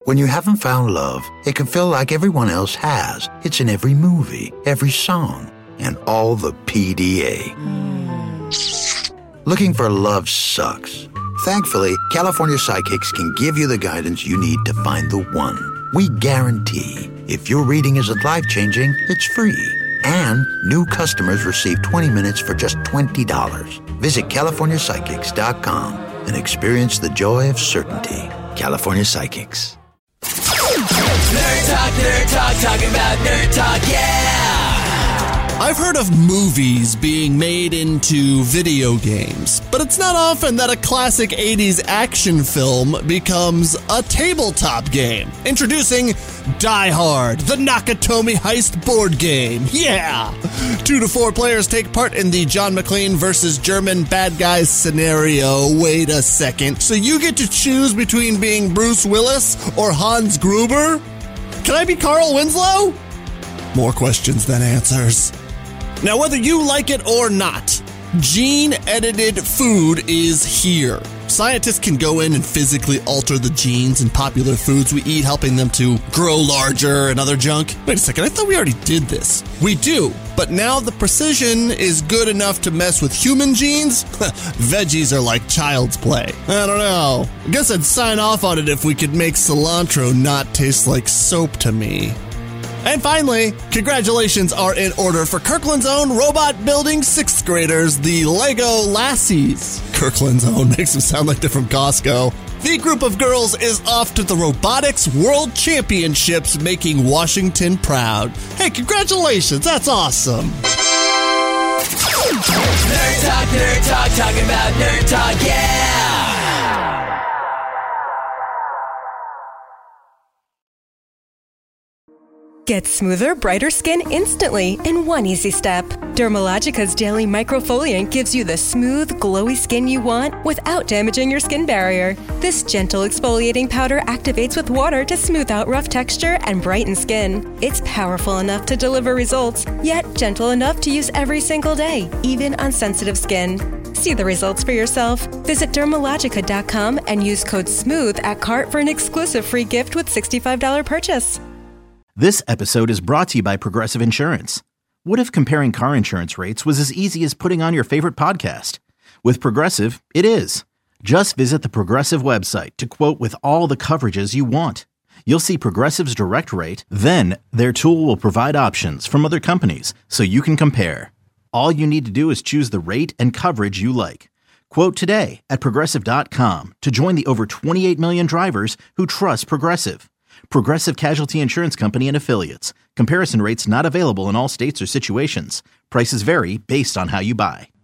When you haven't found love, it can feel like everyone else has. It's in every movie, every song, and all the PDA. Looking for love sucks. Thankfully, California Psychics can give you the guidance you need to find the one. We guarantee if your reading isn't life-changing, it's free. And new customers receive 20 minutes for just $20. Visit CaliforniaPsychics.com and experience the joy of certainty. California Psychics. Nerd Talk, talking about Nerd Talk, yeah! I've heard of movies being made into video games, but it's not often that a classic 80s action film becomes a tabletop game. Introducing Die Hard, the Nakatomi Heist board game. Yeah! 2 to 4 players take part in the John McClane versus German bad guys scenario. Wait a second. So you get to choose between being Bruce Willis or Hans Gruber? Can I be Carl Winslow? More questions than answers. Now, whether you like it or not, gene-edited food is here. Scientists can go in and physically alter the genes in popular foods we eat, helping them to grow larger and other junk. Wait a second, I thought we already did this. We do, but now the precision is good enough to mess with human genes? Veggies are like child's play. I don't know. I guess I'd sign off on it if we could make cilantro not taste like soap to me. And finally, congratulations are in order for Kirkland's Own robot building 6th graders, the Lego Lassies. Kirkland's Own makes them sound like they're from Costco. The group of girls is off to the Robotics World Championships, making Washington proud. Hey, congratulations, that's awesome. Nerd Talk, talking about Nerd Talk, yeah! Get smoother, brighter skin instantly in one easy step. Dermalogica's daily microfoliant gives you the smooth, glowy skin you want without damaging your skin barrier. This gentle exfoliating powder activates with water to smooth out rough texture and brighten skin. It's powerful enough to deliver results, yet gentle enough to use every single day, even on sensitive skin. See the results for yourself. Visit Dermalogica.com and use code SMOOTH at cart for an exclusive free gift with $65 purchase. This episode is brought to you by Progressive Insurance. What if comparing car insurance rates was as easy as putting on your favorite podcast? With Progressive, it is. Just visit the Progressive website to quote with all the coverages you want. You'll see Progressive's direct rate, then their tool will provide options from other companies so you can compare. All you need to do is choose the rate and coverage you like. Quote today at Progressive.com to join the over 28 million drivers who trust Progressive. Progressive Casualty Insurance Company and Affiliates. Comparison rates not available in all states or situations. Prices vary based on how you buy.